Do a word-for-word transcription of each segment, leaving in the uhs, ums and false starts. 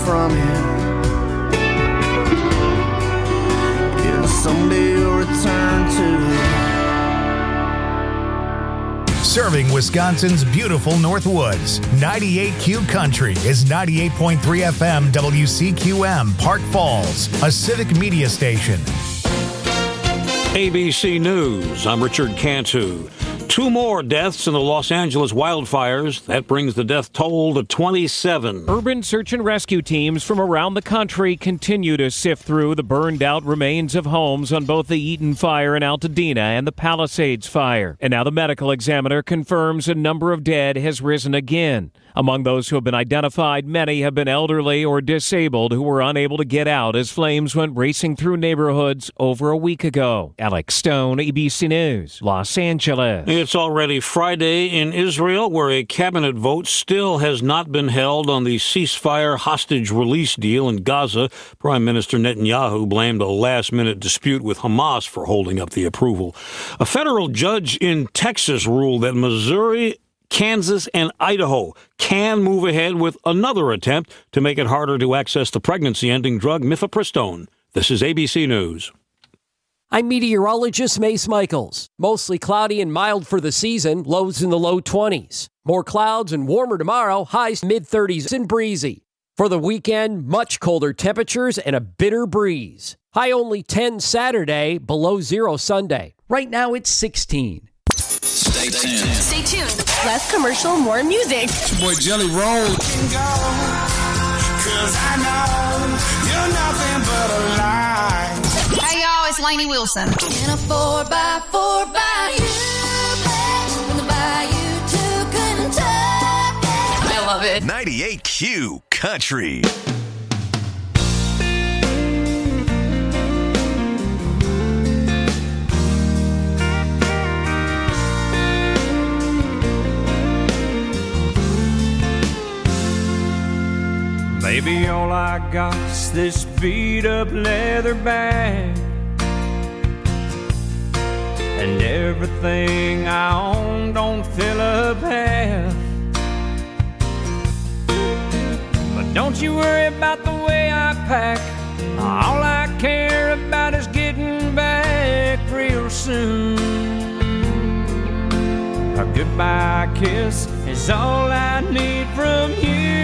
from him. Yeah, someday you'll return to Serving Wisconsin's beautiful Northwoods, ninety-eight Q Country is ninety-eight point three F M W C Q M, Park Falls, a civic media station. A B C News, I'm Richard Cantu. Two more deaths in the Los Angeles wildfires. That brings the death toll to twenty-seven. Urban search and rescue teams from around the country continue to sift through the burned-out remains of homes on both the Eaton Fire in Altadena and the Palisades Fire. And now the medical examiner confirms a number of dead has risen again. Among those who have been identified, many have been elderly or disabled who were unable to get out as flames went racing through neighborhoods over a week ago. Alex Stone, A B C News, Los Angeles. It's already Friday in Israel, where a cabinet vote still has not been held on the ceasefire hostage release deal in Gaza. Prime Minister Netanyahu blamed a last-minute dispute with Hamas for holding up the approval. A federal judge in Texas ruled that Missouri, Kansas, and Idaho can move ahead with another attempt to make it harder to access the pregnancy-ending drug mifepristone. This is A B C News. I'm meteorologist Mace Michaels. Mostly cloudy and mild for the season, lows in the low twenties. More clouds and warmer tomorrow, highs mid-thirties and breezy. For the weekend, much colder temperatures and a bitter breeze. High only ten Saturday, below zero Sunday. Right now it's sixteen. Stay tuned. Stay tuned. Less commercial, more music. It's your boy Jelly Roll. Cause I know you're nothing but a lie. Hey y'all, it's Lainey Wilson. In a four by four bayou, from the bayou to Kentucky. I love it. ninety-eight Q Country. Baby, all I got's this beat-up leather bag, and everything I own don't fill up half. But don't you worry about the way I pack. All I care about is getting back real soon. A goodbye kiss is all I need from you.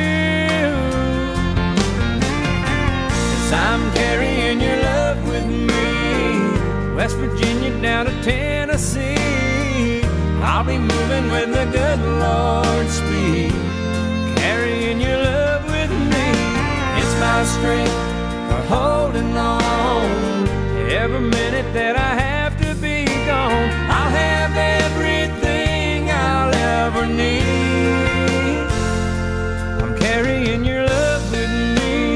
I'm carrying your love with me, West Virginia down to Tennessee. I'll be moving with the good Lord's speed, carrying your love with me. It's my strength for holding on. Every minute that I have to be gone, I'll have everything I'll ever need. I'm carrying your love with me.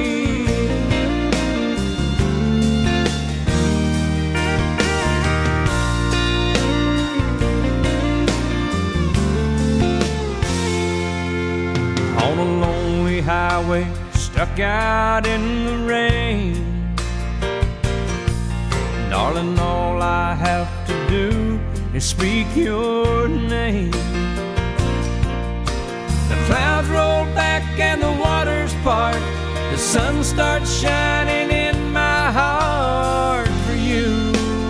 On a lonely highway, stuck out in the rain. Darling, all I have to do is speak your name. The clouds roll back and the waters part. The sun starts shining in my heart for you.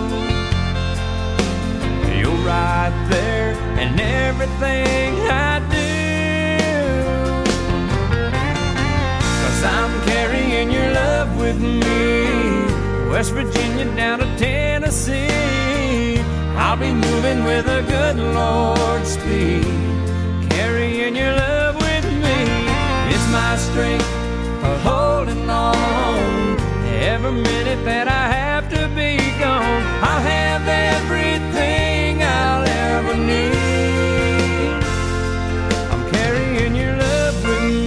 You're right there in everything I do. I'm carrying your love with me, West Virginia down to Tennessee. I'll be moving with a good Lord's speed, carrying your love with me. It's my strength for holding on. Every minute that I have to be gone, I'll have everything I'll ever need. I'm carrying your love with me.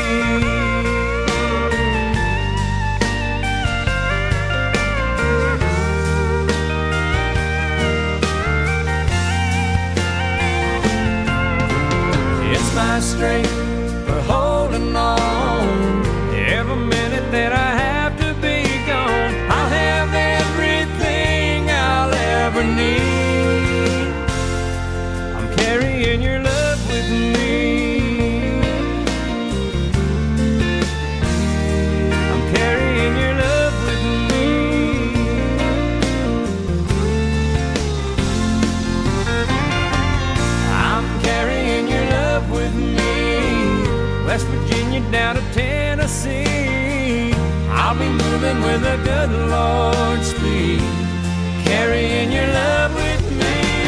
My strength for holding on. Every minute that I have to be gone, I'll have everything I'll ever need. I'm carrying your love with me. West Virginia down to Tennessee. I'll be moving with the good Lord's speed, carrying your love with me.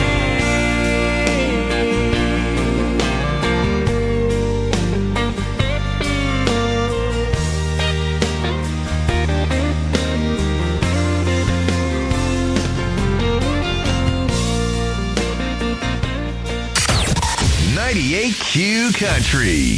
ninety-eight Q Country.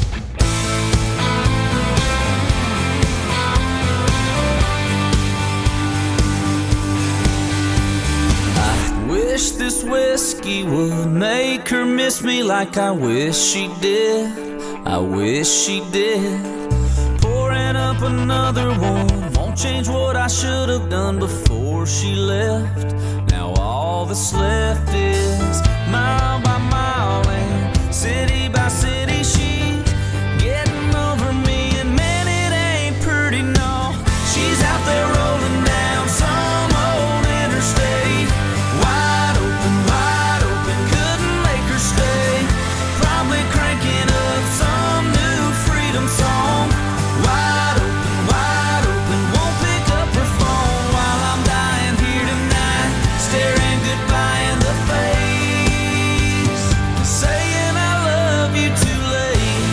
I wish this whiskey would make her miss me like I wish she did. I wish she did. Pouring up another one won't change what I should have done before she left. Now all that's left is mile by mile and city by city. She's getting over me, and man, it ain't pretty, no. She's out there rolling down some old interstate, wide open, wide open, couldn't make her stay. Probably cranking up some new freedom song. Wide open, wide open, won't pick up her phone while I'm dying here tonight, staring goodbye in the face, saying I love you too late,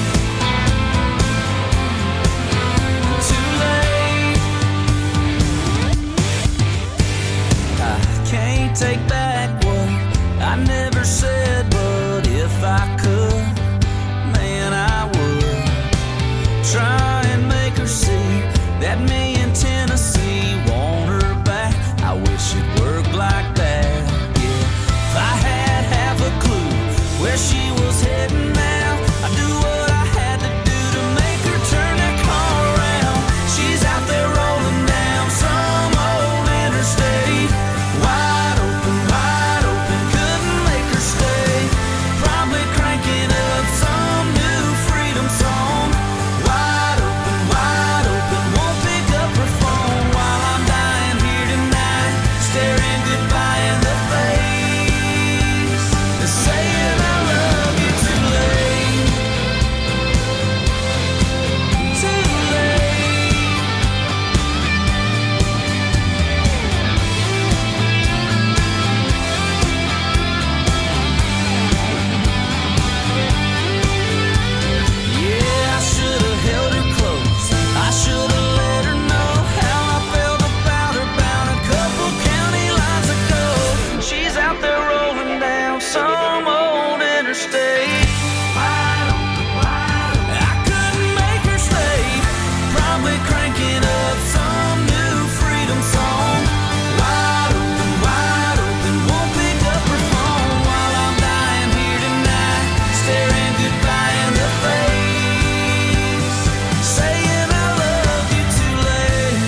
too late. I can't take back what I never said, but if I could, man, I would try and make her see that me in Tennessee want her back. I wish it worked like that, yeah. If I had half a clue where she was heading now, I'd do what I had to do to make her turn that car around. She's out there rolling down some old interstate, wide open, wide open, couldn't make her stay. Probably cranking up some new freedom song. Wide open, wide open, won't pick up her phone while I'm dying here tonight, staring goodbye in the face, saying I love you too late, too late. Yeah, I should have held her close, I should have let her know how I felt about her bound a couple county lines ago. She's out there rolling down some old interstate, wide open, wide open. I couldn't make her stay, probably cranking up some new freedom song. Wide open, wide open, won't pick up her phone while I'm dying here tonight, staring goodbye in the face, saying I love you too late,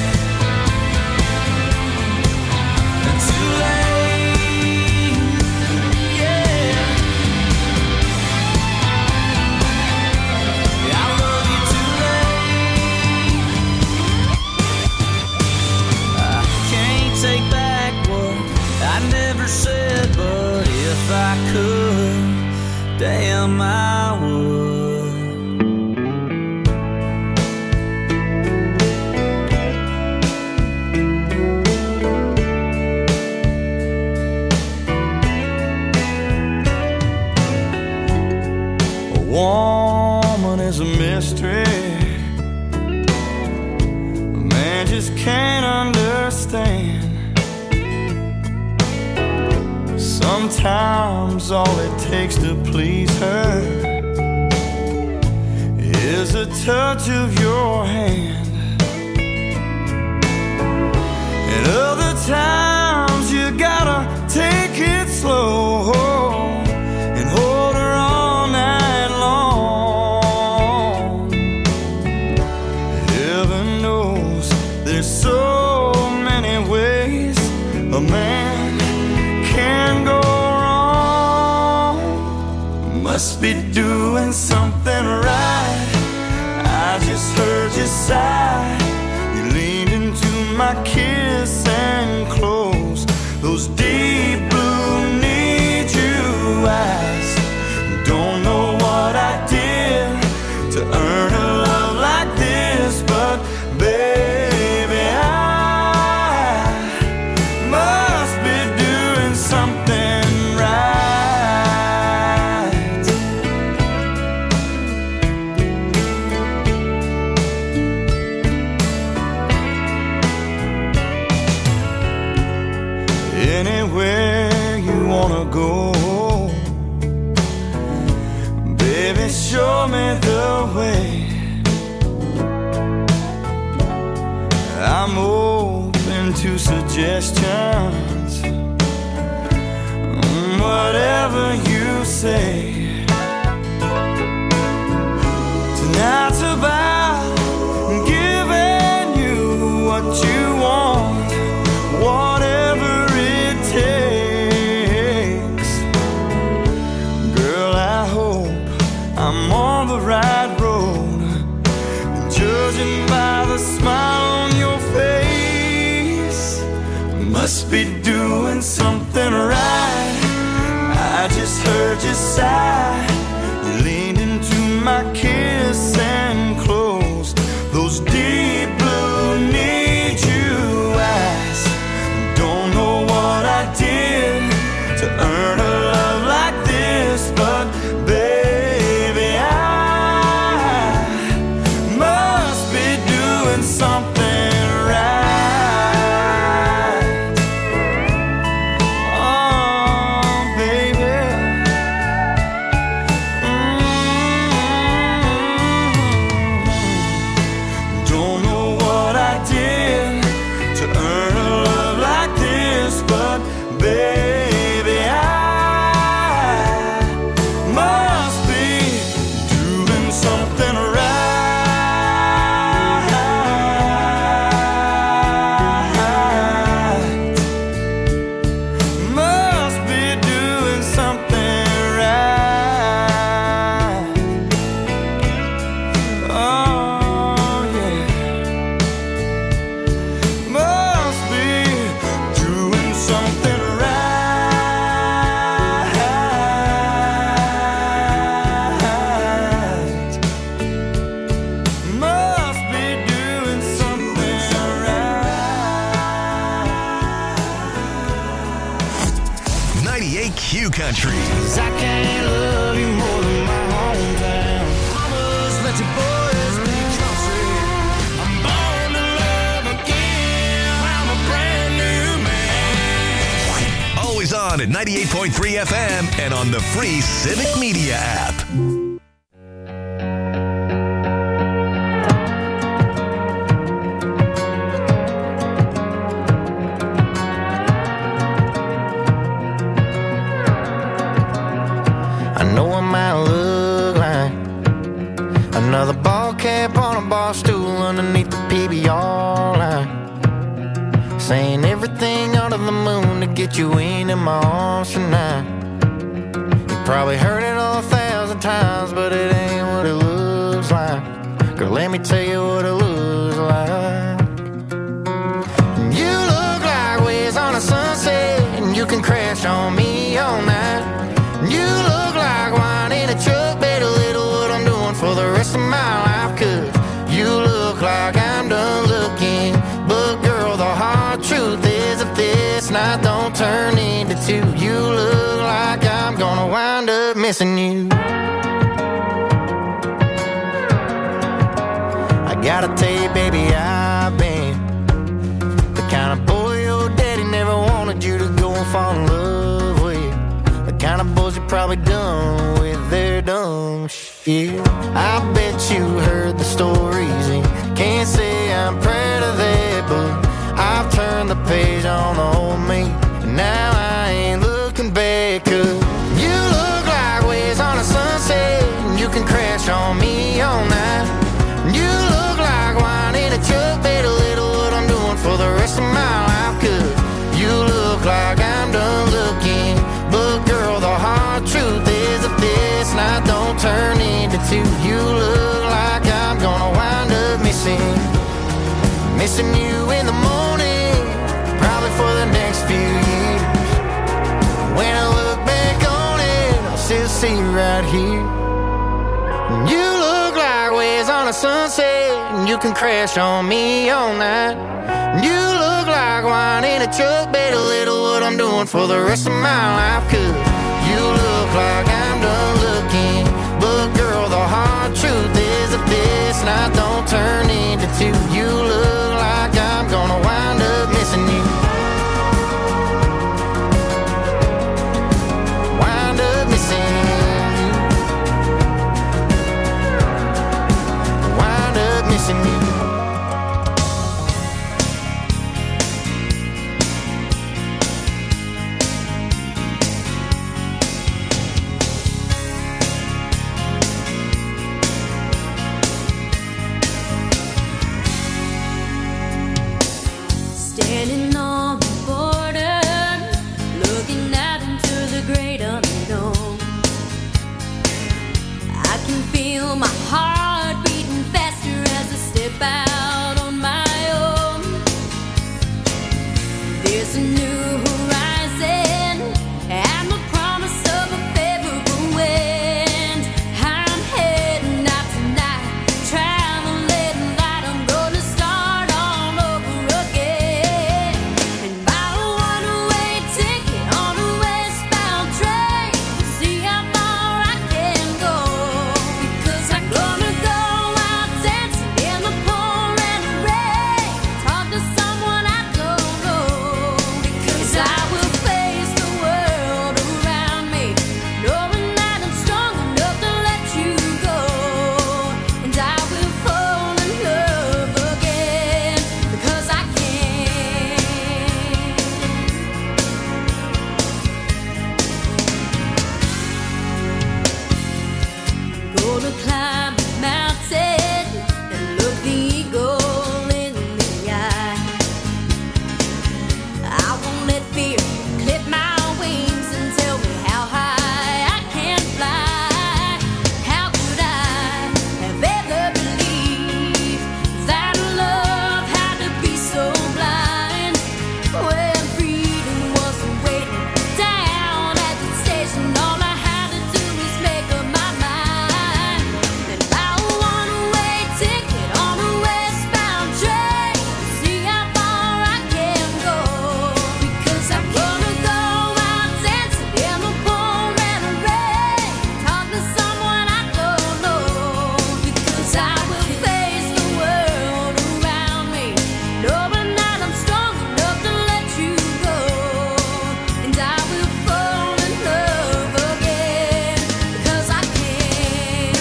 too late, yeah. I love you too late. I can't take back what I never said, but if I could, damn, I would. A woman is a mystery a man just can't understand. Sometimes all it takes to please her is a touch of your hand, and other times you gotta take it slow and hold her all night long. Heaven knows there's so many ways a man can go wrong. Must be doing something right. I just heard you sigh. You leaned into my kiss and closed those deep blue need you eyes. Don't know what I did to earn anywhere you wanna go. Baby, show me the way. I'm open to suggestions, whatever you say. Tonight's about giving you what you want, whatever it takes. Girl, I hope I'm on the right road, judging by the smile on your face. Must be doing something right. I just heard you sigh. You leaned into my kiss and closed those deep blue need you eyes. Don't know what I did to earn a love like this, but baby, I must be doing something right. Oh, baby. Mm-hmm. Don't know what I did to earn a love like this, but baby, I must be doing something right. Must be doing something right. Oh, yeah. Must be doing something right. Must be doing something right. ninety-eight Q Country. 'Cause I can't love you more than my hometown. Mamas, let your boys be country. I'm born to love again. I'm a brand new man. Always on at ninety-eight point three F M and on the free Civic Media app. I know I might look like another ball cap on a bar stool underneath the P B R line, saying everything under the moon to get you into my arms tonight. You probably heard it all a thousand times, but it ain't what it looks like. Girl, let me tell you what it looks like. You look like waves on a sunset, and you can crash on me all night. You look like wine in a truck, better little what I'm doing for the rest of my life. Cause you look like I'm done looking, but girl, the hard truth is if this night don't turn into two, you look like I'm gonna wind up missing you. I gotta tell you, baby, I've been the kind of boy your daddy never wanted you to go and fall in love with. The kind of boys you probably done with their dumb shit. I bet you heard the stories and can't say I'm proud of that, but I've turned the page on the old me, and now I ain't looking back. Cause you look like waves on a sunset, and you can crash on me all night. You look like wine in a truck, better little what I'm doing for the rest of my life. Cause you look like I'm done looking, but girl, the hard truth is if this night don't turn into two, you look like I'm gonna wind up missing Missing you in the morning, probably for the next few years. When I look back on it, I'll still see you right here. You look like waves on a sunset, and you can crash on me all night. You look like wine in a truck, bet a little what I'm doing for the rest of my life. Cause you look like I'm done looking, but girl, the hard truth is if this night don't turn into two, you look like I'm gonna wind up missing you. feel my heart beating faster as I step out on my own. There's a new horizon and the promise of a favorable wind. I'm heading out tonight, traveling light. I'm gonna start all over again and buy a one-way ticket on a westbound train. See how far I can go, because I'm gonna go out dancing in the pouring rain. Talk to someone I don't know, because I will face the world around me, knowing that I'm strong enough to let you go. And I will fall in love again, because I can. Gonna climb the mountain and look the eagle in the eye. I won't let fear clip my wings and tell me how high I can fly. How could I have ever believed that love had to be so blind, when freedom was waiting down at the station? All I had to do is make up my mind and buy a one-way ticket on a westbound train. See how far I can go, because I'm gonna go out dancing in the pouring rain. Talk to someone I don't know, because I will face the world around me, knowing that I'm strong enough to let you go. And I will fall in love again, because I can.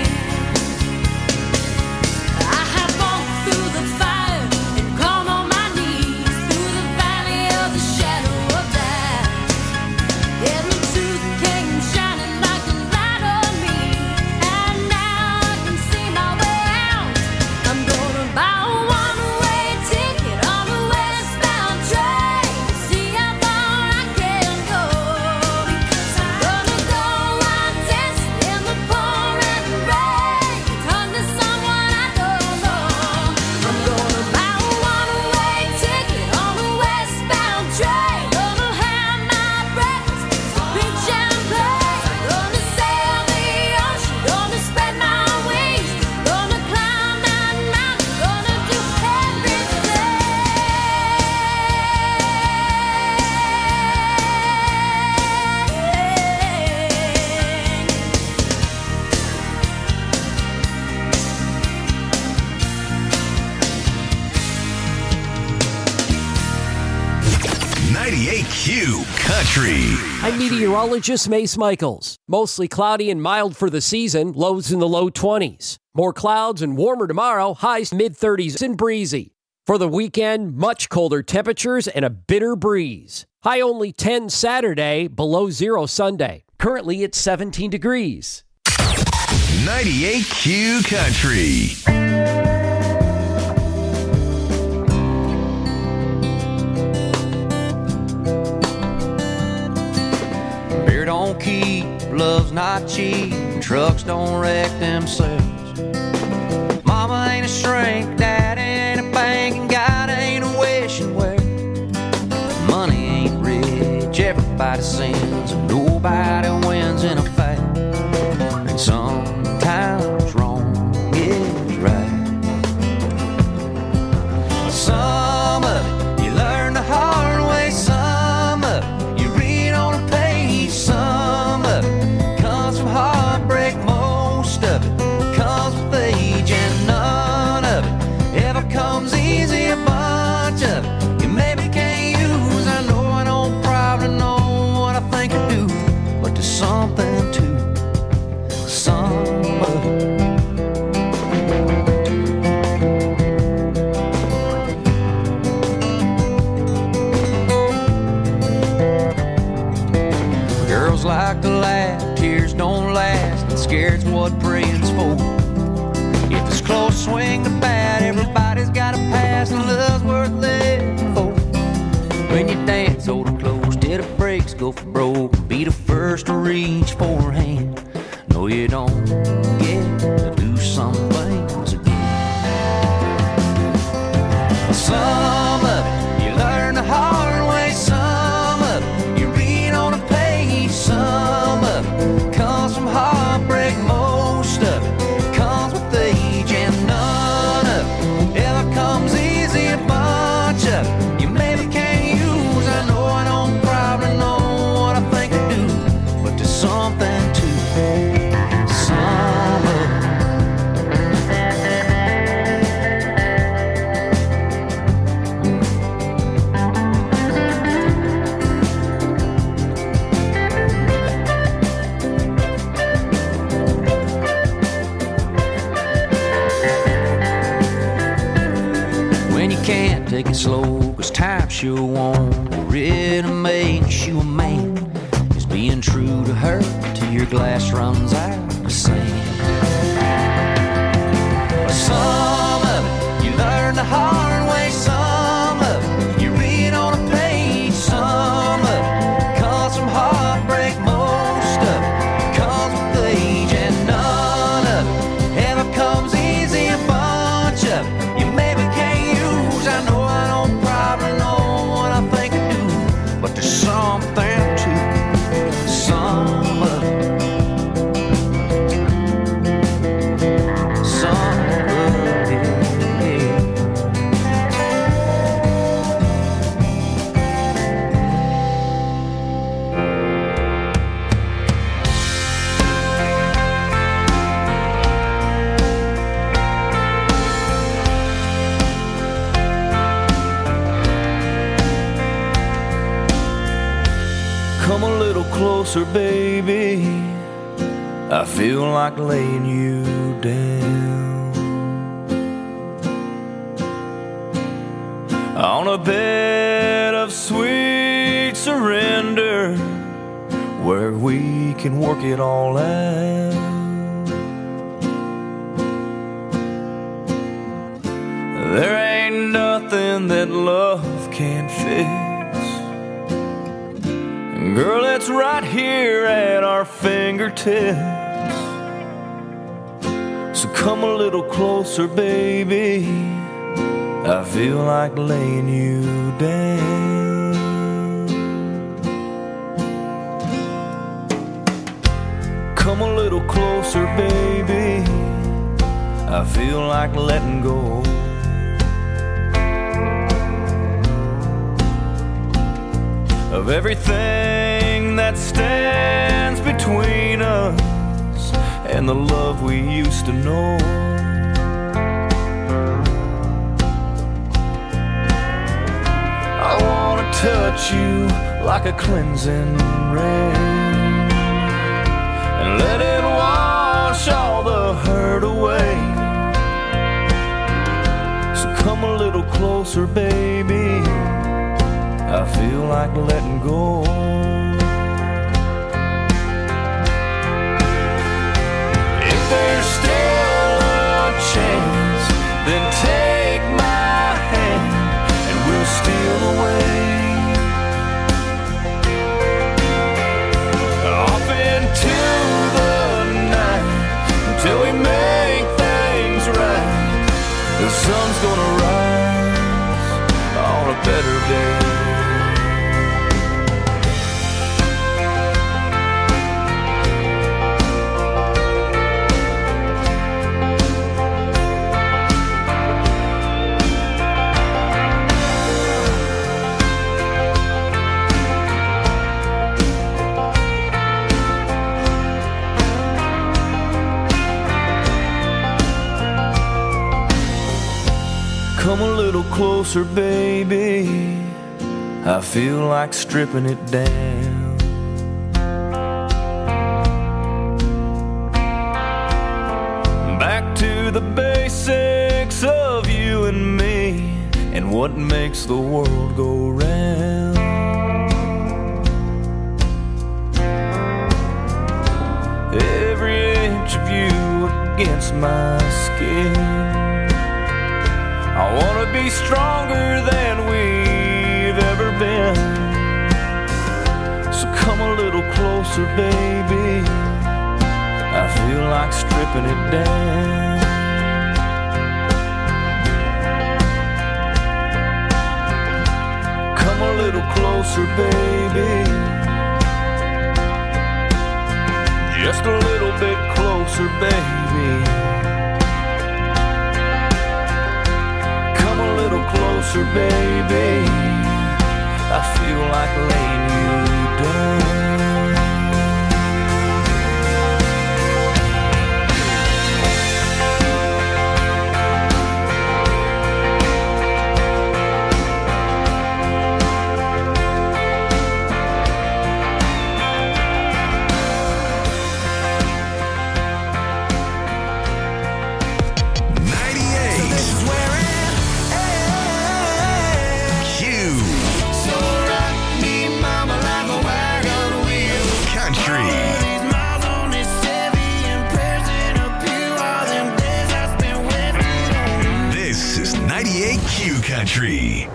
I have walked through the fire and gone on my knees through the valley of the shadow of death, and the truth came shining like a light on me, and now I can see my way out. I'm gonna buy a one-way ticket on a westbound train. See how far I can go, because I'm gonna go out dancing in the pouring rain. Talk to someone I don't know. I'm gonna buy a one-way ticket on a westbound train. Gonna have my breakfast, reach and play. Gonna sail the ocean, gonna spread my wings. Gonna climb that mountain, gonna do ninety-eight Q Country. I'm meteorologist Mace Michaels. Mostly cloudy and mild for the season, lows in the low twenties. More clouds and warmer tomorrow, highs mid thirties and breezy. For the weekend, much colder temperatures and a bitter breeze. High only ten Saturday, below zero Sunday. Currently it's seventeen degrees. ninety-eight Q Country. Beer don't keep, love's not cheap, trucks don't wreck themselves. Mama ain't a shrink, dad ain't a bank, and God ain't a wishing well. Money ain't rich, everybody sins, and nobody wins in a fight. And sometimes wrong is right. Some of it you learn the hard way, some of it you read on a page, some of it comes from heartbreak, most of it comes with age, and none of it ever comes easy. A bunch of it you maybe can't use. I know I don't probably know what I think I do, but there's something to some of it. Girls like to laugh, tears don't last, and scared's what praying's for. If it's close, swing the bat, everybody's got a pass, and love's worth living for. When you dance, hold her close till the brakes go for broke. Be the first to reach for her hand. No, you don't get can't take it slow, cause time sure won't. What really makes you a man is being true to her till your glass runs out of sand. Some of it you learn the hard way, some of it you read on a page, some of it comes from heartbreak, most of it comes with age, and none of it ever comes easy. A bunch of it you maybe can't use. I know I don't probably know what I think I do, but there's something to some of it. Some of it. Come a little closer, baby. I feel like laying you down on a bed of sweet surrender where we can work it all out. There ain't nothing that love can't fix. Girl, it's right here at our fingertips. So come a little closer, baby. I feel like laying you down. Come a little closer, baby. I feel like letting go. Of everything that stands between us and the love we used to know. I wanna touch you like a cleansing rain and let it wash all the hurt away. So come a little closer, baby. I feel like letting go. If there's still a chance, then take my hand and we'll steal away off into the night until we make things right. The sun's gonna rise on a better day. Come a little closer, baby. I feel like stripping it down. Back to the basics of you and me and what makes the world go round. Every inch of you against my skin. I wanna be stronger than we've ever been. So come a little closer, baby. I feel like stripping it down. Come a little closer, baby. Just a little bit closer, baby. A little closer, baby. I feel like laying you down. ninety-eight. So this is where it ends. Q Country.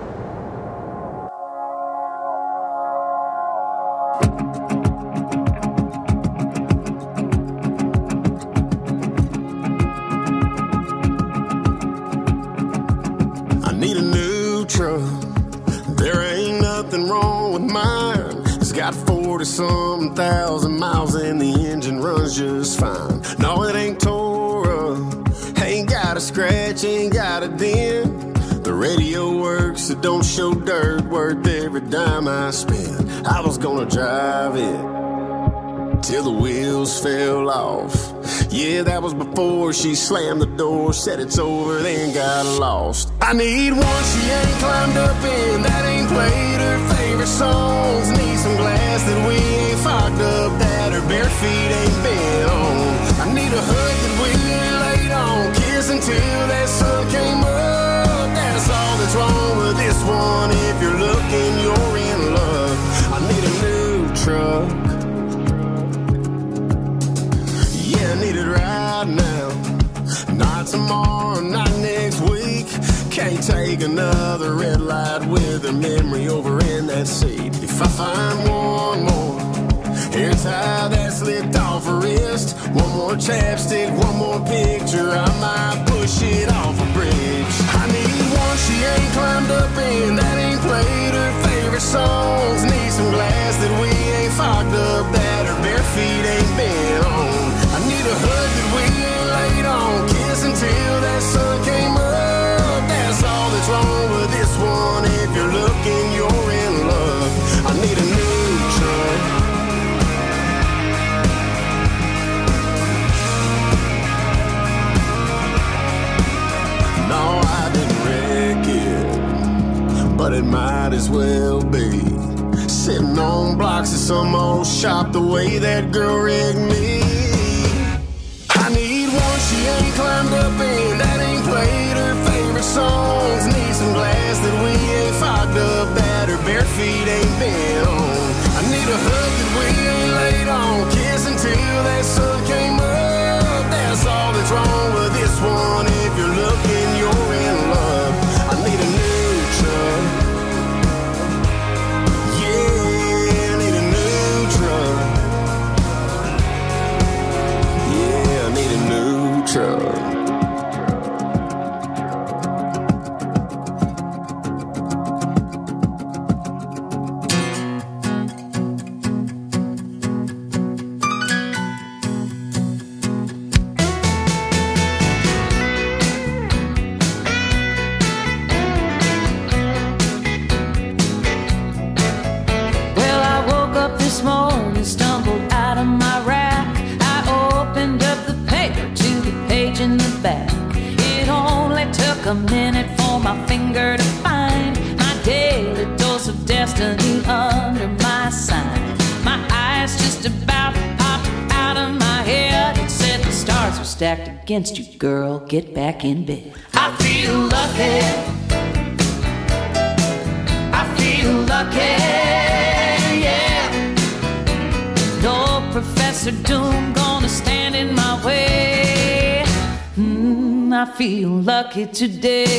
I need a new truck. There ain't nothing wrong with mine. It's got forty-some thousand miles and the engine runs just fine. No, it ain't tore up, ain't got a scratch, ain't got a dent. The radio works, it don't show dirt, worth every dime I spend. I was gonna drive it till the wheels fell off. Yeah, that was before she slammed the door, said it's over, then got lost. I need one she ain't climbed up in, that ain't played her favorite songs. Need some glass that we ain't fogged up, that her bare feet ain't been on. I need a hood that we ain't laid on, kiss until that sun came up. That's all that's wrong with this one. If you're looking, you're in love. I need a new truck. I need it right now, not tomorrow, not next week. Can't take another red light with a memory over in that seat. If I find one more hair tie that slipped off her wrist, one more chapstick, one more picture, I might push it off a bridge. I need one she ain't climbed up in, that ain't played her favorite songs. Need some glass that we ain't fogged up, that her bare feet ain't been on. I need a hood that we ain't laid on, kiss until that sun came up. That's all that's wrong with this one. If you're looking, you're in love. I need a new truck. No, I didn't wreck it, but it might as well be. Sitting on blocks of some old shop the way that girl rigged me. I need one she ain't climbed up in, that ain't played her favorite songs. Need some glass that we ain't fogged up, that her bare feet ain't been on. I need a hood that we ain't laid on, kiss until that sun came up. That's all that's wrong with this one. If you're looking, you're in love. I need a new truck. Yeah, I need a new truck. Yeah, I need a new truck. A minute for my finger to find my daily dose of destiny under my sign. My eyes just about popped out of my head. It said the stars are stacked against you, girl. Get back in bed. I feel lucky. I feel lucky, yeah. No Professor Doom gonna stand in my way. Mm, I feel lucky today.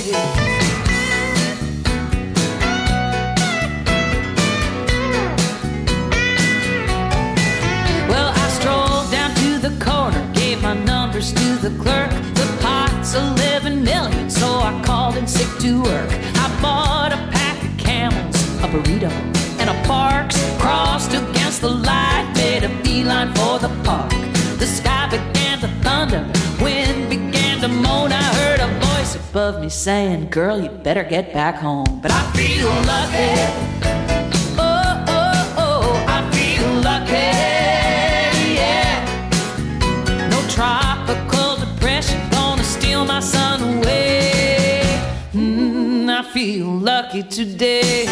Well, I strolled down to the corner, gave my numbers to the clerk. The pot's eleven million, so I called in sick to work. I bought a pack of Camels, a burrito, and a Parks. Crossed against the light, made a beeline for the park. The sky began to thunder, wind began to moan. I heard a voice above me saying, girl, you better get back home. But I feel lucky. Oh, oh, oh, I feel lucky, yeah. No tropical depression gonna steal my sun away. Mm, I feel lucky today.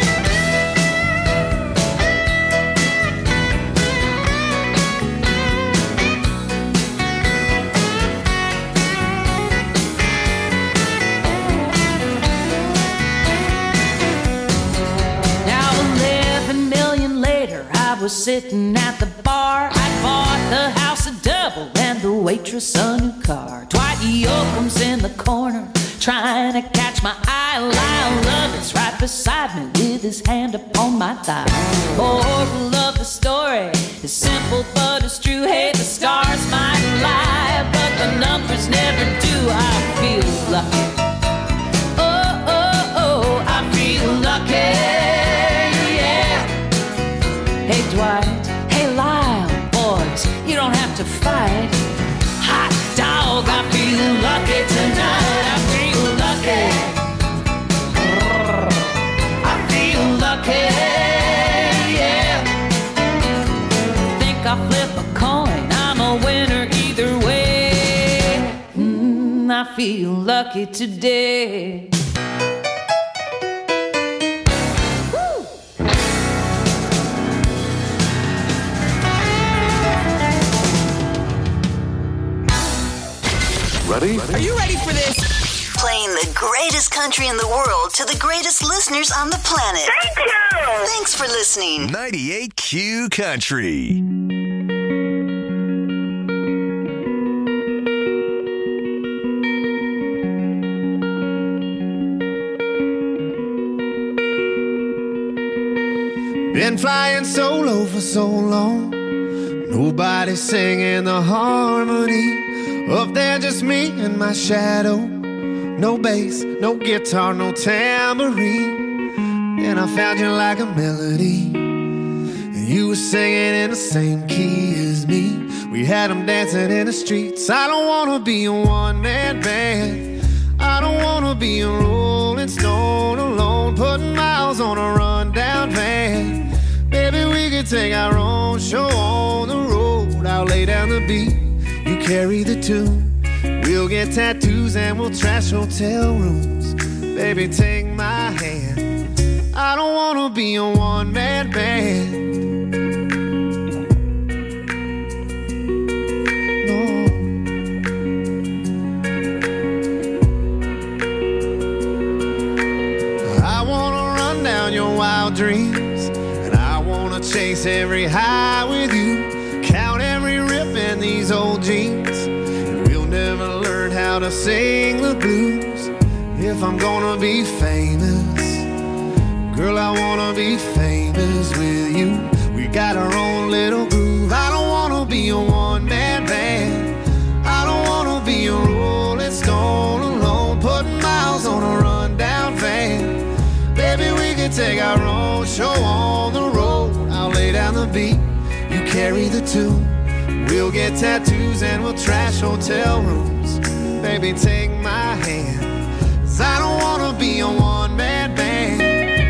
I was sitting at the bar. I bought the house a double and the waitress a new car. Dwight Yoakam's in the corner, trying to catch my eye. Lyle Lovett right beside me with his hand upon my thigh. Moral of the story is simple but it's true. Hey, the stars might lie, but the numbers never do. I feel lucky. Oh, oh, oh, I feel lucky. Yeah. Hey, Dwight. Hey, Lyle. Boys, you don't have to fight. Hot dog, I feel lucky tonight. I feel lucky. I feel lucky, yeah. Think I'll flip a coin, I'm a winner either way. Mm, I feel lucky today. Ready? Are you ready for this? Playing the greatest country in the world to the greatest listeners on the planet. Thank you! Thanks for listening. ninety-eight Q Country. Been flying solo for so long. Nobody's singing the harmony. Up there just me and my shadow. No bass, no guitar, no tambourine. And I found you like a melody. And you were singing in the same key as me. We had them dancing in the streets. I don't wanna be a one-man band. I don't wanna be a rolling stone alone, putting miles on a rundown van. Maybe we could take our own show on the road. I'll lay down the beat, you carry the tune. We'll get tattoos and we'll trash hotel rooms. Baby, take my hand. I don't wanna be a one-man band. No. I wanna run down your wild dreams, and I wanna chase every high with you. Count every rip in these old jeans. We'll never learn how to sing the blues. If I'm gonna be famous, girl, I wanna be famous with you. We got our own little groove. I don't wanna be a one-man band. I don't wanna be a rolling stone alone, putting miles on a rundown van. Baby, we can take our own show on the road. I'll lay down the beat, you carry the tune. We'll get tattoos and we'll trash hotel rooms. Baby, take my hand, 'cause I don't wanna be a one-man band.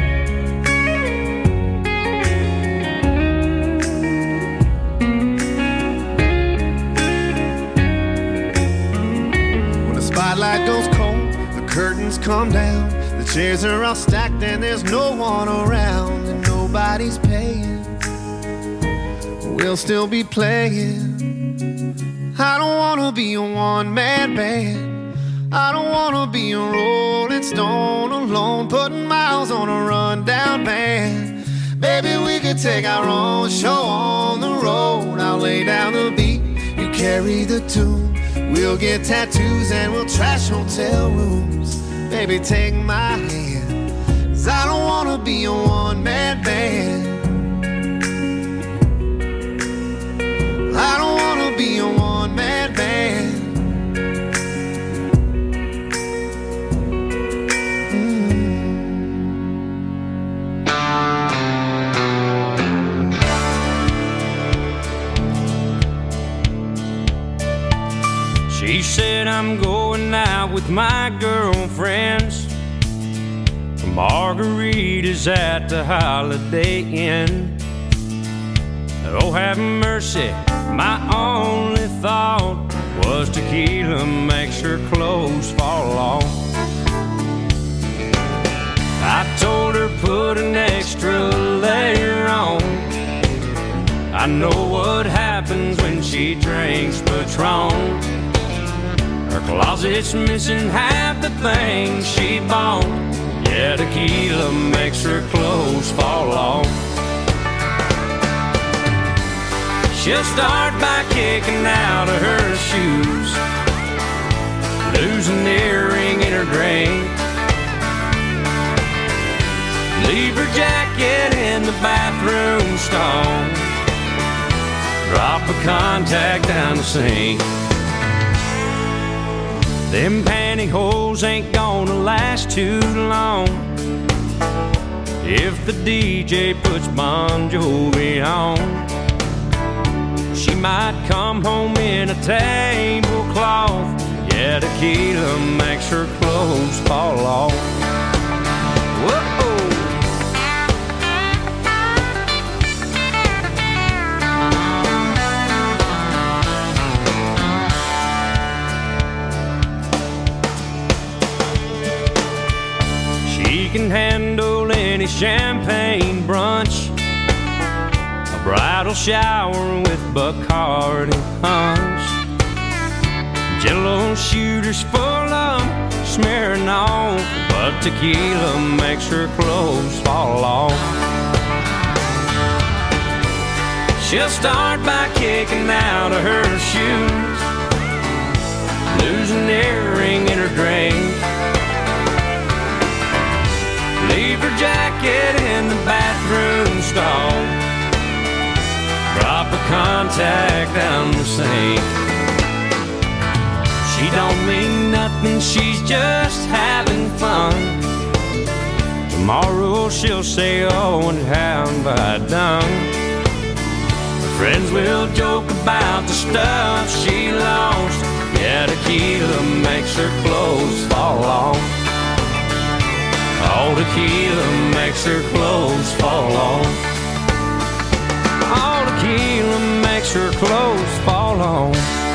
When the spotlight goes cold, the curtains come down. The chairs are all stacked and there's no one around, and nobody's paying. We'll still be playing. I don't wanna be a one-man band. I don't wanna be a rolling stone alone, putting miles on a rundown van. Baby, we could take our own show on the road. I'll lay down the beat, you carry the tune. We'll get tattoos and we'll trash hotel rooms. Baby, take my hand, 'cause I don't wanna be a one-man band. I don't wanna be a one-man band. She said I'm going out with my girlfriends for margaritas at the Holiday Inn. Oh, have mercy, my only thought was tequila makes her clothes fall off. I told her put an extra layer on. I know what happens when she drinks Patron. Her closet's missing half the things she bought. Yeah, tequila makes her clothes fall off. She'll start by kicking out of her shoes, lose an earring in her drink. Leave her jacket in the bathroom stall. Drop a contact down the sink. Them pantyhose ain't gonna last too long if the D J puts Bon Jovi on. She might come home in a tablecloth. Yeah, tequila makes her clothes fall off. Whoa! She can handle any champagne brunch, a bridal shower with Bacardi punch, Jello shooters full of smearing off, but tequila makes her clothes fall off. She'll start by kicking out of her shoes, lose an earring in her drink. Leave her jacket in the bathroom stall. Drop a contact down the sink. She don't mean nothing, she's just having fun. Tomorrow she'll say, oh, and how have I done? Her friends will joke about the stuff she lost. Yeah, tequila makes her clothes fall off. All tequila makes her clothes fall off. All tequila makes her clothes fall off.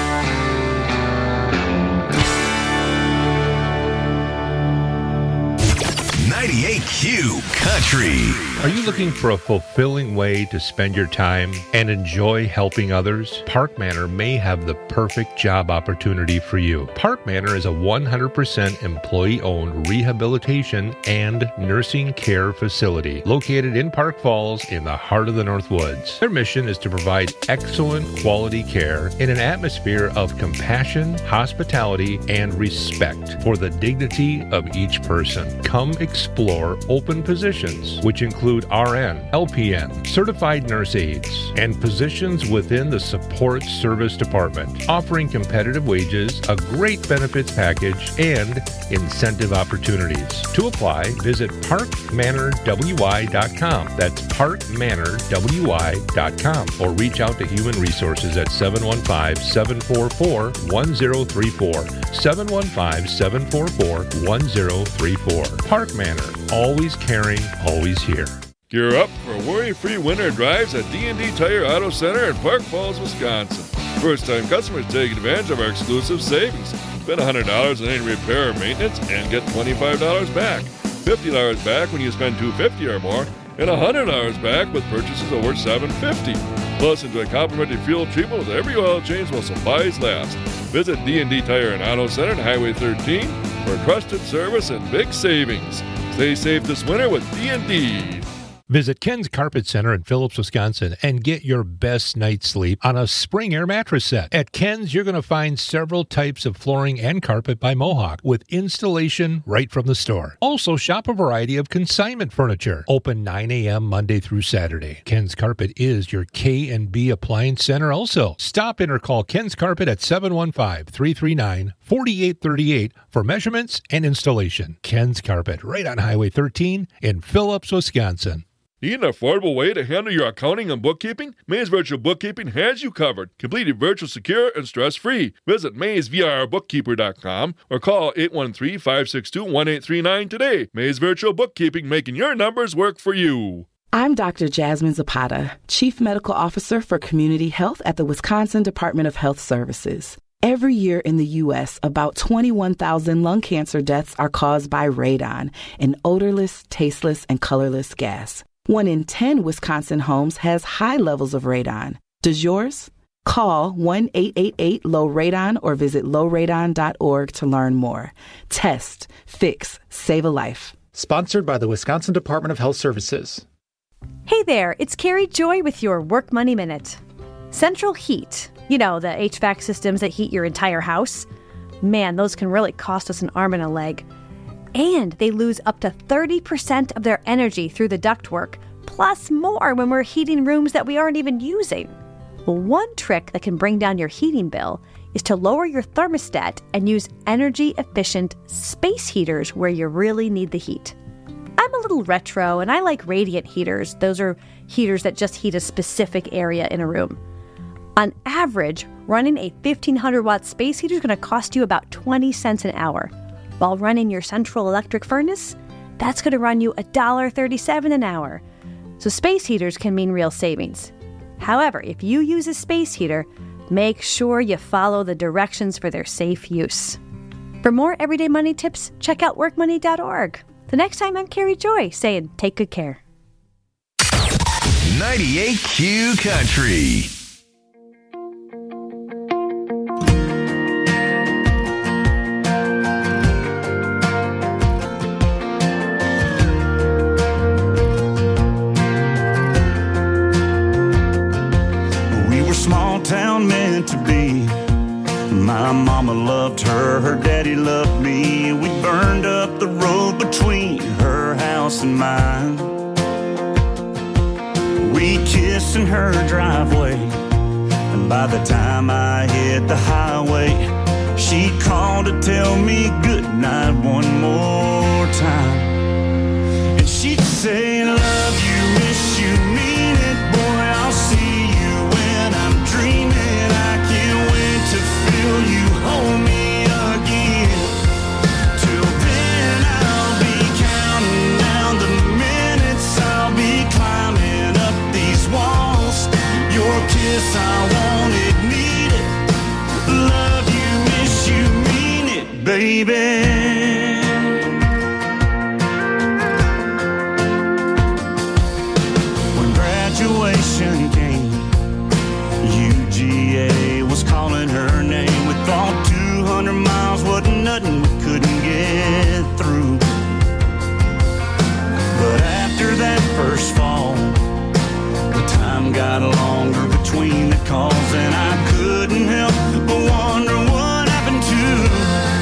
ninety-eight Q Country. Are you looking for a fulfilling way to spend your time and enjoy helping others? Park Manor may have the perfect job opportunity for you. Park Manor is a one hundred percent employee-owned rehabilitation and nursing care facility located in Park Falls in the heart of the North Woods. Their mission is to provide excellent quality care in an atmosphere of compassion, hospitality, and respect for the dignity of each person. Come explore open positions, which include R N, L P N, certified nurse aides, and positions within the support service department, offering competitive wages, a great benefits package, and incentive opportunities. To apply, visit park manor w i dot com. That's park manor w i dot com, or reach out to Human Resources at seven one five, seven four four, one zero three four, seven one five, seven four four, one zero three four. Park Manor, always caring, always here. Gear up for worry-free winter drives at D and D Tire Auto Center in Park Falls, Wisconsin. First-time customers take advantage of our exclusive savings. Spend one hundred dollars on any repair or maintenance and get twenty-five dollars back. fifty dollars back when you spend two hundred fifty dollars or more, and one hundred dollars back with purchases over seven hundred fifty dollars. Plus, enjoy complimentary fuel treatment with every oil change while supplies last. Visit D and D Tire and Auto Center on Highway thirteen for trusted service and big savings. Stay safe this winter with D and D. Visit Ken's Carpet Center in Phillips, Wisconsin, and get your best night's sleep on a spring air mattress set. At Ken's, you're going to find several types of flooring and carpet by Mohawk with installation right from the store. Also, shop a variety of consignment furniture. Open nine a.m. Monday through Saturday. Ken's Carpet is your K and B Appliance Center also. Stop in or call Ken's Carpet at seven one five, three three nine, four eight three eight for measurements and installation. Ken's Carpet, right on Highway thirteen in Phillips, Wisconsin. Need an affordable way to handle your accounting and bookkeeping? Maze Virtual Bookkeeping has you covered. Completely virtual, secure, and stress-free. Visit maze v r bookkeeper dot com or call eight one three, five six two, one eight three nine today. Maze Virtual Bookkeeping, making your numbers work for you. I'm Doctor Jasmine Zapata, Chief Medical Officer for Community Health at the Wisconsin Department of Health Services. Every year in the U S, about twenty-one thousand lung cancer deaths are caused by radon, an odorless, tasteless, and colorless gas. One in ten Wisconsin homes has high levels of radon. Does yours? Call one eight eight eight, low radon or visit low radon dot org to learn more. Test, fix, save a life. Sponsored by the Wisconsin Department of Health Services. Hey there, it's Carrie Joy with your Work Money Minute. Central Heat, you know, the H V A C systems that heat your entire house. Man, those can really cost us an arm and a leg. And they lose up to thirty percent of their energy through the ductwork, plus more when we're heating rooms that we aren't even using. Well, one trick that can bring down your heating bill is to lower your thermostat and use energy-efficient space heaters where you really need the heat. I'm a little retro, and I like radiant heaters. Those are heaters that just heat a specific area in a room. On average, running a fifteen hundred watt space heater is going to cost you about twenty cents an hour. While running your central electric furnace, that's going to run you one dollar thirty-seven an hour. So space heaters can mean real savings. However, if you use a space heater, make sure you follow the directions for their safe use. For more everyday money tips, check out work money dot org. The next time, I'm Carrie Joy saying take good care. ninety-eight Q Country. Small town meant to be. My mama loved her, her daddy loved me. We burned up the road between her house and mine. We kissed in her driveway, and by the time I hit the highway, she called to tell me goodnight one more time. And she'd say, love you, miss you, mean it, boy, I'll see you when I'm dreaming. I can't wait to feel you hold me again. Till then I'll be counting down the minutes. I'll be climbing up these walls. Your kiss, I want it, need it. Love you, miss you, mean it, baby. Graduation came, U G A was calling her name. We thought two hundred miles wasn't nothing we couldn't get through. But after that first fall, the time got longer between the calls, and I couldn't help but wonder what happened to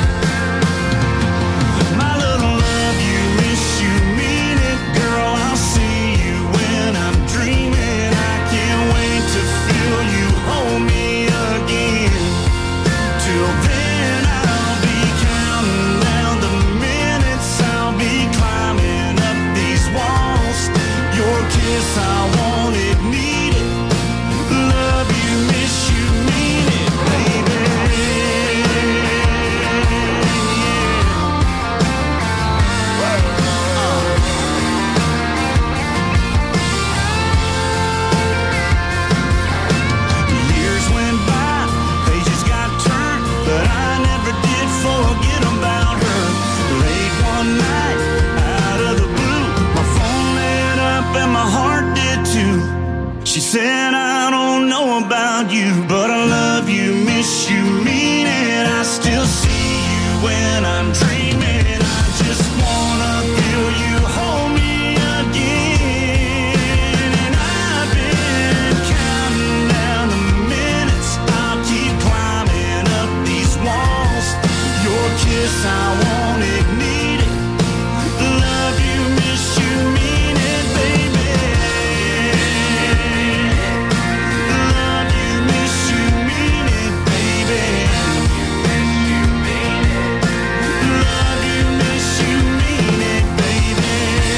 my little love you, miss you, mean it, girl, I'll see you when I'm dreaming. I can't wait to feel you hold me again. Till then I'll be counting down the minutes. I'll be climbing up these walls. Your kiss, I want it, need it. Love you, miss you, mean it, baby. Years went by, pages got turned, but I never did forget about her. Late one night, out of the blue, my phone lit up and my heart did too. She said, I don't know about you, but I love you, miss you, mean it. I still see you when I'm dreaming. I just wanna feel you hold me again. And I've been counting down the minutes. I'll keep climbing up these walls. Your kiss, I want it, need it. Love you, miss you, mean it, baby. Love you, miss you, mean it, baby. Love you, miss you, mean it, baby.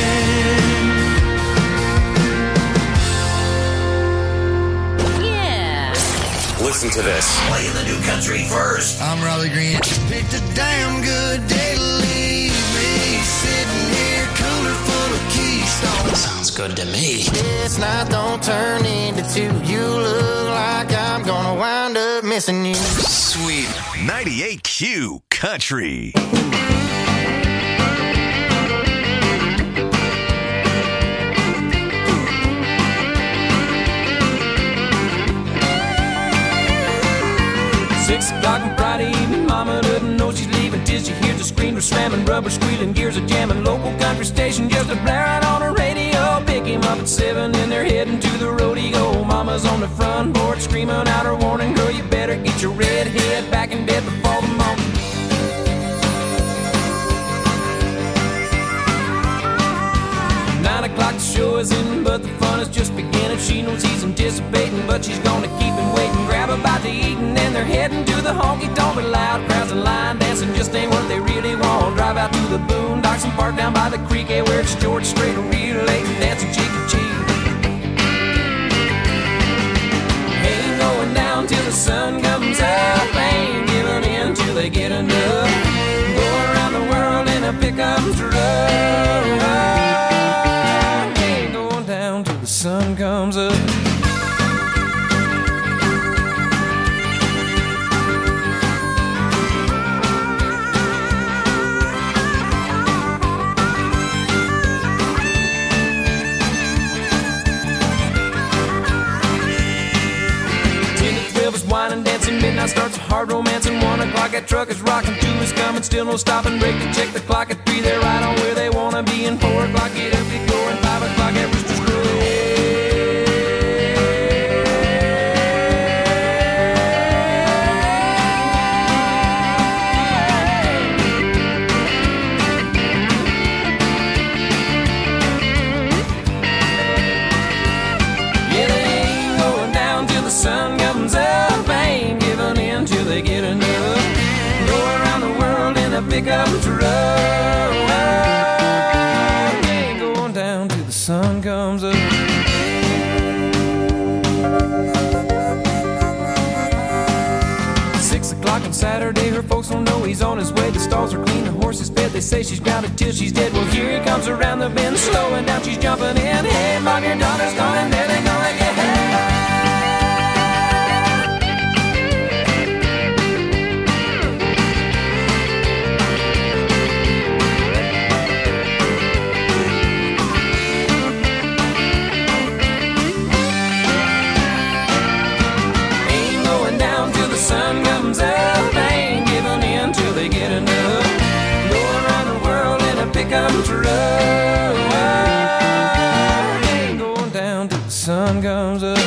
Yeah. Listen to this. Playing the new country first. I'm Raleigh Green. Picked a damn good day to leave me. Sitting here, cooler full of Keystone. Sounds good to me. This night don't turn into two. You look like I'm gonna wind up missing you. Sweet. ninety-eight Q Country. Six o'clock on Friday evening, mama doesn't know she's leaving till she hears the screen slamming, rubber squealing, gears are jamming. Local country station just a blaring on her radio. Pick him up at seven and they're heading to the rodeo. Mama's on the front porch screaming out her warning, girl, you better get your red head back in bed before the morning. She knows he's anticipating, but she's gonna keep him waiting. Grab a bite to eat and then they're heading to the honky-tonk. But loud crowds and line dancing just ain't what they really want. Drive out to the boondocks and park down by the creek, eh, where it's George Strait relay dancing cheek to cheek. Ain't going down till the sun comes up. Ain't giving in till they get enough. Go around the world in a pickup truck. Ain't going down till the sun comes up. Midnight starts a hard romance, and one o'clock that truck is rocking. Two is coming, still no stopping. Break to check the clock at three. They're right on where they wanna be. And four o'clock get up, get going. Five o'clock at Rooster's Yeah, they ain't going down till the sun comes up. They get enough. Go around the world in a pickup truck. Ain't going down till the sun comes up. Six o'clock on Saturday, her folks don't know he's on his way. The stalls are clean, the horse is fed. They say she's grounded till she's dead. Well, here he comes around the bend, slowing down, she's jumping in. Hey, mom, your daughter's gone, and there they gonna get sun comes up, ain't giving in till they get enough. Go around the world in a pickup truck. Ain't going down till the sun comes up.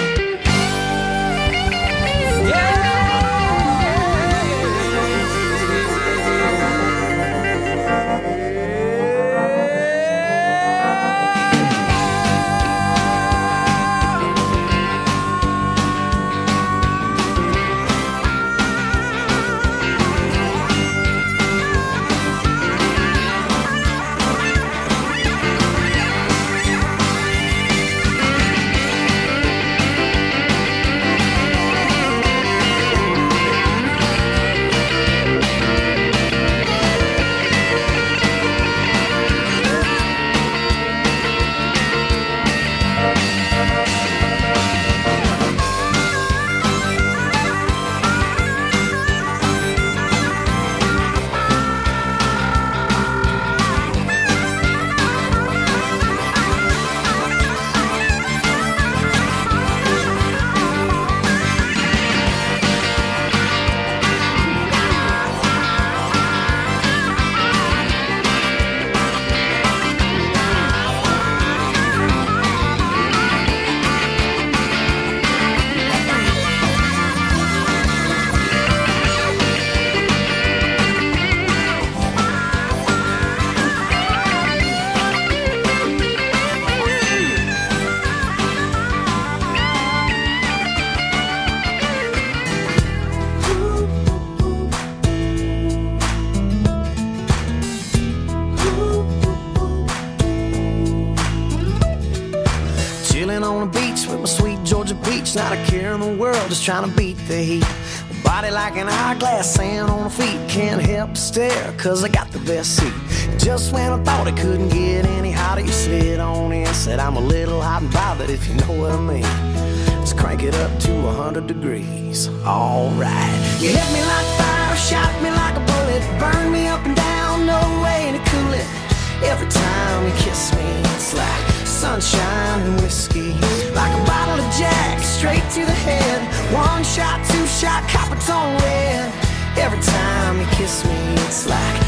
Not a care in the world, just trying to beat the heat. Body like an hourglass, sand on the feet. Can't help but stare, cause I got the best seat. Just when I thought it couldn't get any hotter, you slid on in, said I'm a little hot and bothered, if you know what I mean. Let's crank it up to a hundred degrees. Alright. You hit me like fire, shot me like a bullet, burn me up and down, no way to cool it. Every time you kiss me, it's like sunshine and whiskey. Like a bottle of Jack, straight to the head. One shot, two shot, copper tone red. Every time you kiss me, it's like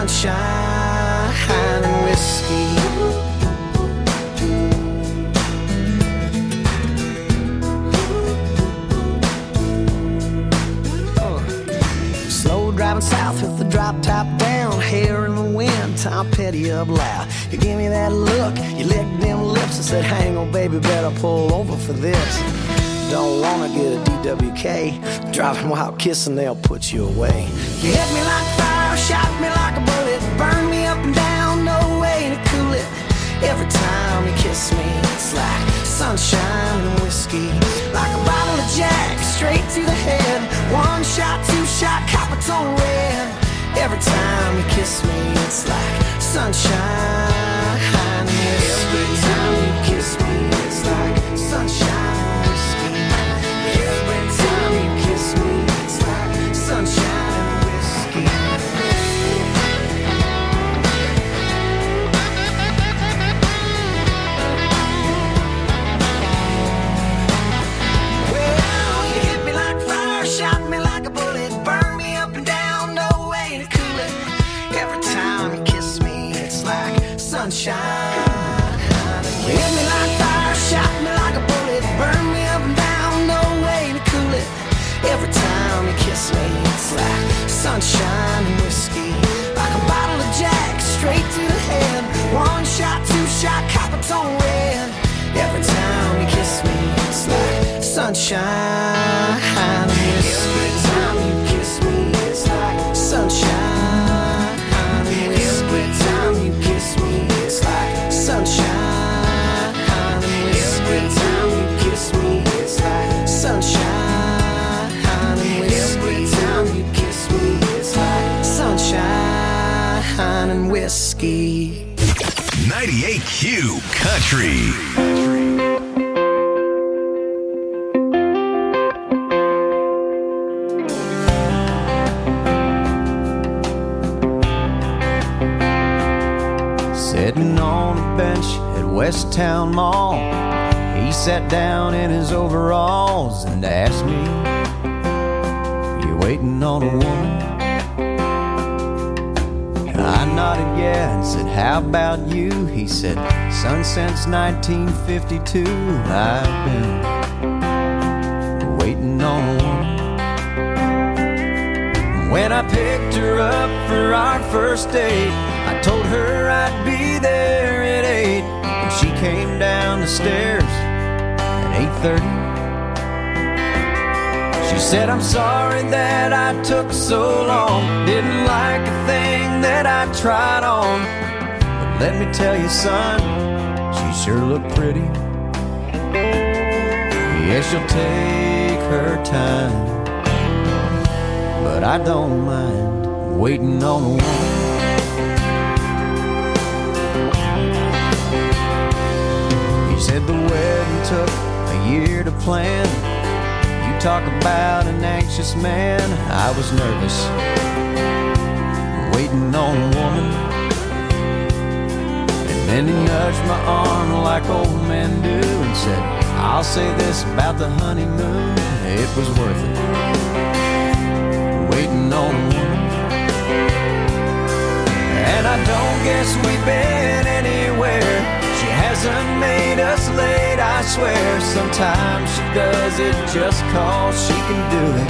sunshine and whiskey. south with the drop top down, hair in the wind, Tom Petty up loud. You give me that look, you licked them lips and said, hang on baby, better pull over for this. Don't wanna get a D W K, driving while kissing, they'll put you away. You hit me like fire, shot me like a bullet, burn me up and down, no way to cool it. Every time you kiss me, it's like sunshine and whiskey, like a bottle of Jack, straight to the head. One shot, two shot, copper tone red. Every time you kiss me, it's like sunshine and whiskey. Every time you kiss me, it's like sunshine and whiskey. Every time you kiss me, it's like sunshine and whiskey. Shot me like a bullet, burn me up and down, no way to cool it. Every time you kiss me, it's like sunshine. You hit me like fire, shot me like a bullet, burn me up and down, no way to cool it. Every time you kiss me, it's like sunshine and whiskey, like a bottle of Jack, straight to the head. One shot, two shot, copper tone red. Every time you kiss me, it's like sunshine and whiskey. Every time you kiss me, it's like sunshine and whiskey. Every time you kiss me, it's like sunshine and whiskey. Every time you kiss me, it's like sunshine and whiskey. Every time you kiss me, it's like sunshine and whiskey. ninety-eight Q Country. Sitting on a bench at West Town Mall, he sat down in his overalls and asked me, "You waiting on a woman?" I nodded yeah and said, "How about you?" He said, "Son, since nineteen fifty-two I've been waiting on a woman." When I picked her up for our first date, I told her I'd be there at eight, and she came down the stairs at eight thirty. She said, "I'm sorry that I took so long, didn't like a thing that I tried on, but let me tell you, son, she sure looked pretty. Yeah, she'll take her time, but I don't mind waiting on a woman." Said the wedding took a year to plan. You talk about an anxious man. I was nervous, waiting on a woman. And then he nudged my arm like old men do and said, "I'll say this about the honeymoon, it was worth it, waiting on a woman." And I don't guess we've been anywhere. She hasn't made us late, I swear. Sometimes she does it just cause she can do it.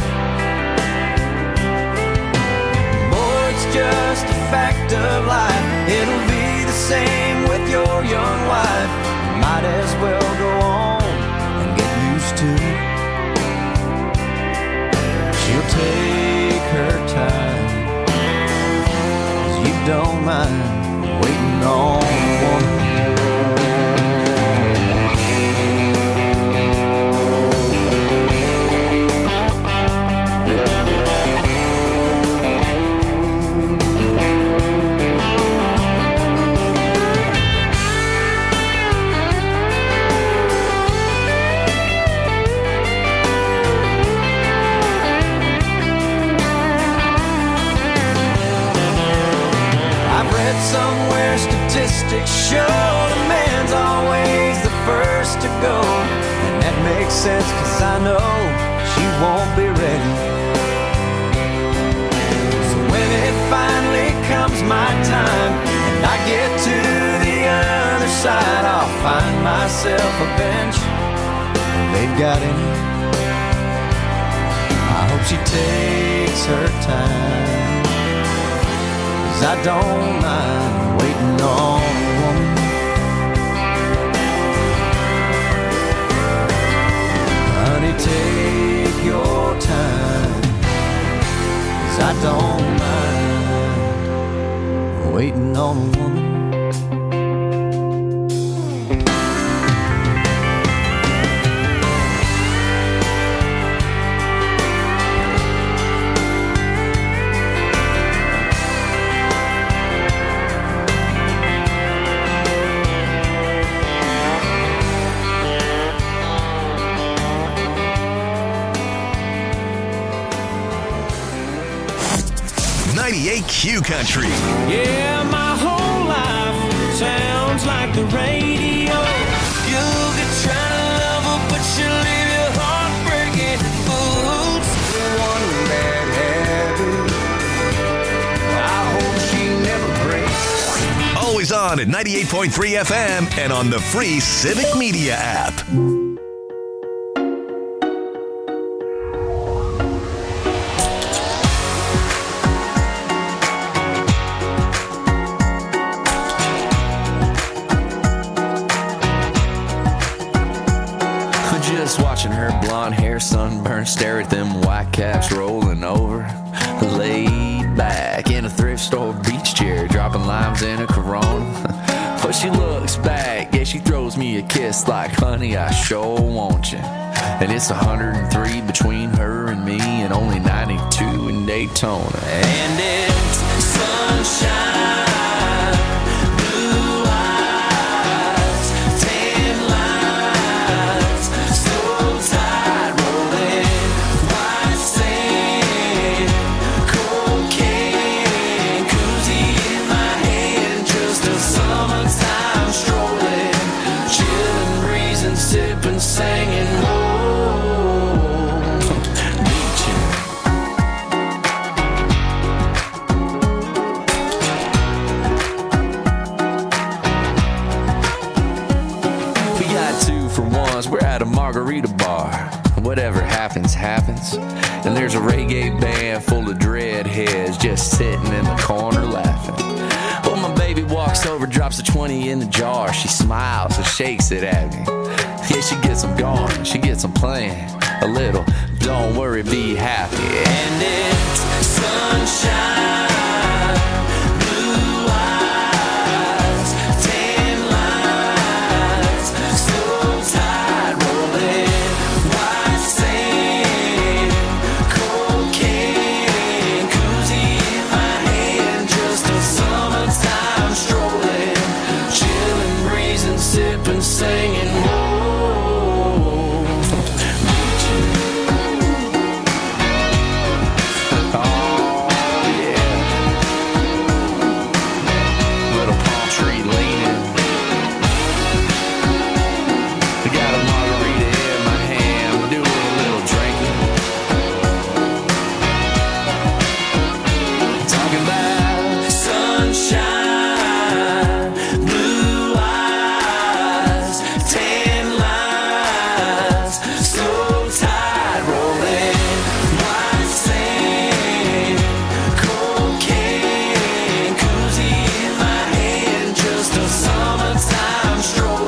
Boy, it's just a fact of life. It'll be the same with your young wife. You might as well go on and get used to it. She'll take her time, 'cause you don't mind waiting on a woman. Somewhere statistics show the man's always the first to go, and that makes sense 'cause I know she won't be ready. So when it finally comes my time and I get to the other side, I'll find myself a bench they've got in it. I hope she takes her time, 'cause I don't mind waiting on a woman. Honey, take your time, 'cause I don't mind waiting on a woman. ninety-eight Q Country. Yeah, my whole life sounds like the radio. You could try to love her, but she'll leave your heart breaking. Oops, one bad habit. I hope she never breaks. Always on at ninety-eight point three F M and on the free Civic Media app. Watching her blonde hair sunburn, stare at them white caps rolling over. Laid back in a thrift store beach chair, dropping limes in a Corona. But she looks back, yeah, she throws me a kiss like, honey, I sure want you. And it's one hundred three between her and me, and only ninety-two in Daytona. And it's sunshine. Singing, whoa, beaching. We got two for ones, we're at a margarita bar. Whatever happens, happens. And there's a reggae band full of dreadheads just sitting in the corner laughing. Well, my baby walks over, drops a twenty in the jar. She smiles and shakes it at me. Yeah, she gets them going, she gets them playing a little. Don't worry, be happy. And it's sunshine, blue eyes, tan lines, slow tide rolling, white sand, cocaine, koozie in my hand, just a summertime strolling, chilling, breezing, sipping, singing. Sunshine.